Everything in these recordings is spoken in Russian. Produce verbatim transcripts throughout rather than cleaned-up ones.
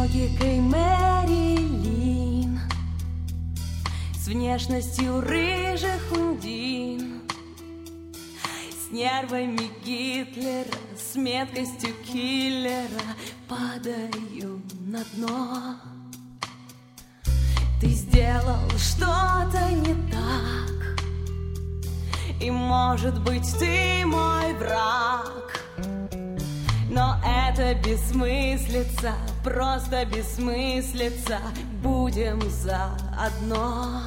логикой Мэрилин, с внешностью рыжих Ундин, с нервами Гитлера, с меткостью киллера падаю на дно. Ты сделал что-то не так, и, может быть, ты мой враг, но это бессмыслица, просто бессмыслица, будем заодно.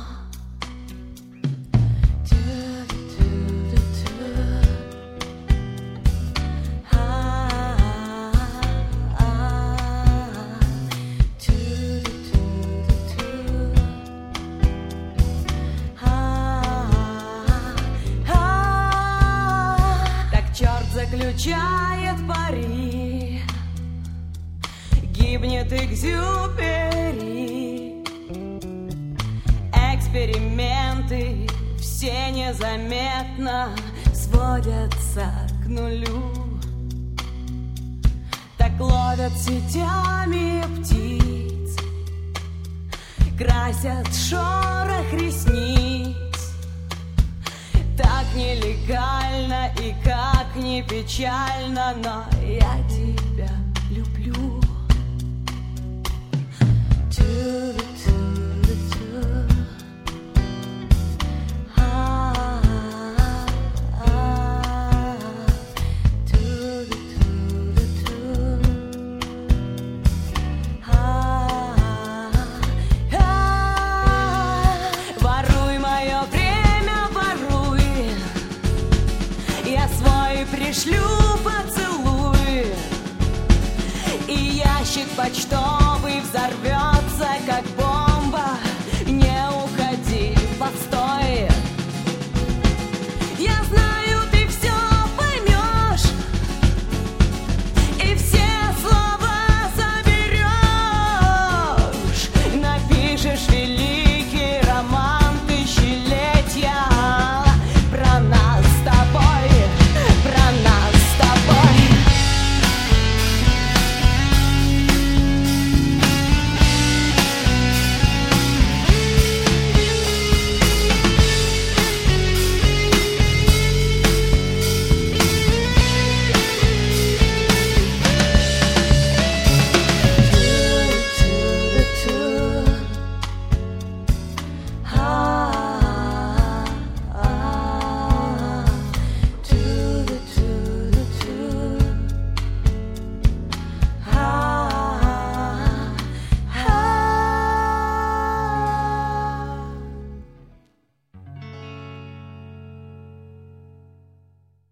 Заключает пари, гибнет Экзюпери. Эксперименты все незаметно сводятся к нулю. Так ловят сетями птиц, красят шорох ресниц. Так нелегально и как не печально, но я тебя люблю. Пришлю поцелуй, и ящик почтовый взорвется, как